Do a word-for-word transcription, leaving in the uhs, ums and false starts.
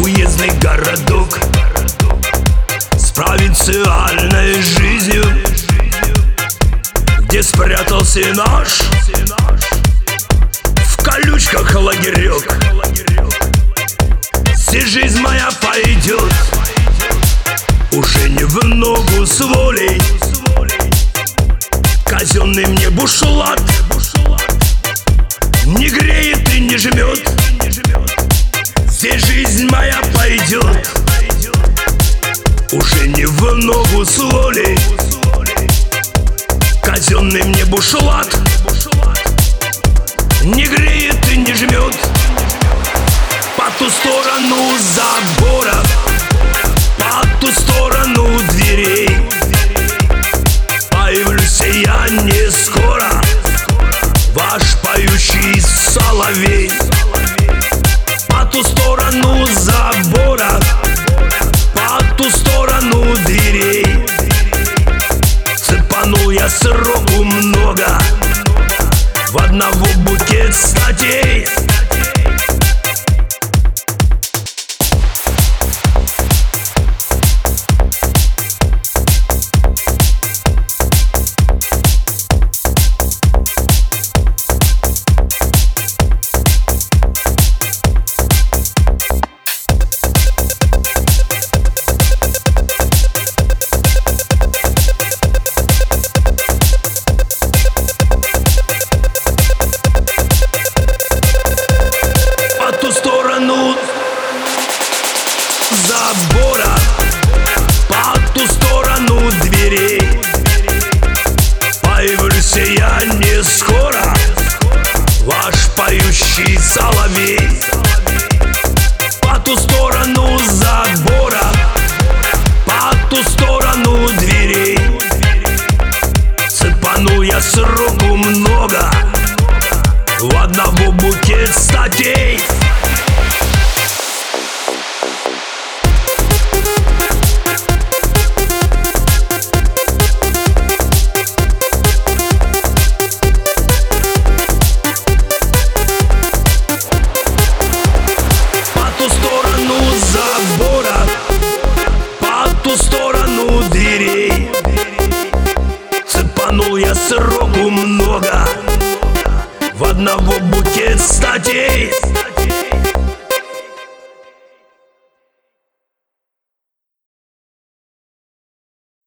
уездный городок с провинциальной жизнью, где спрятался наш в колючках лагерек. Здесь жизнь моя пойдет уже не в ногу с волей. Казенный мне бушлат не греет и не жмет. Здесь жизнь моя пойдет уже не в ногу с волей. Казенный мне бушлат не греет и не жмет. По ту сторону забора, по ту сторону дверей появлюсь я не скоро, ваш поющий соловей. По ту сторону забора, по ту сторону дверей цепанул я сроку много, в одного букет статей. Забора, по ту сторону дверей появлюсь я не скоро, ваш поющий соловей. По ту сторону забора, по ту сторону дверей цепанул я сроку много, в одного букет статей. Цепанул я сроку много, в одного букет статей.